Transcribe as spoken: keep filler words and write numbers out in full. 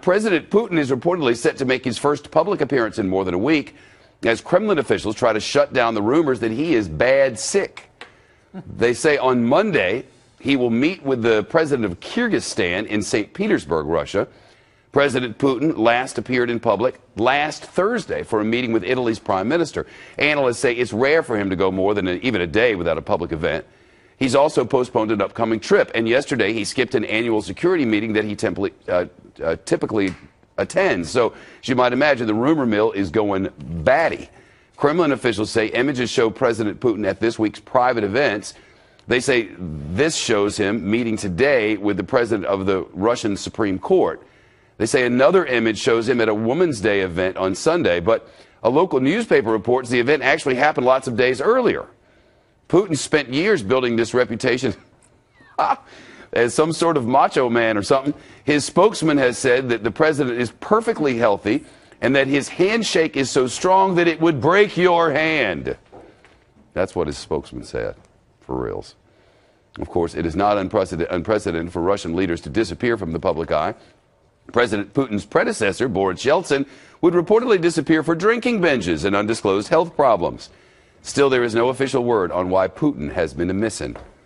President Putin is reportedly set to make his first public appearance in more than a week as Kremlin officials try to shut down the rumors that he is bad sick. They say on Monday he will meet with the president of Kyrgyzstan in Saint Petersburg, Russia. President Putin last appeared in public last Thursday for a meeting with Italy's prime minister. Analysts say it's rare for him to go more than a, even a day without a public event. He's also postponed an upcoming trip, and yesterday he skipped an annual security meeting that he templi- uh, uh, typically attends. So, as you might imagine, the rumor mill is going batty. Kremlin officials say images show President Putin at this week's private events. They say this shows him meeting today with the president of the Russian Supreme Court. They say another image shows him at a Women's Day event on Sunday, but a local newspaper reports the event actually happened lots of days earlier. Putin spent years building this reputation as some sort of macho man or something. His spokesman has said that the president is perfectly healthy and that his handshake is so strong that it would break your hand. That's what his spokesman said, for reals. Of course, it is not unprecedented, unprecedented for Russian leaders to disappear from the public eye. President Putin's predecessor, Boris Yeltsin, would reportedly disappear for drinking binges and undisclosed health problems. Still, there is no official word on why Putin has been missing.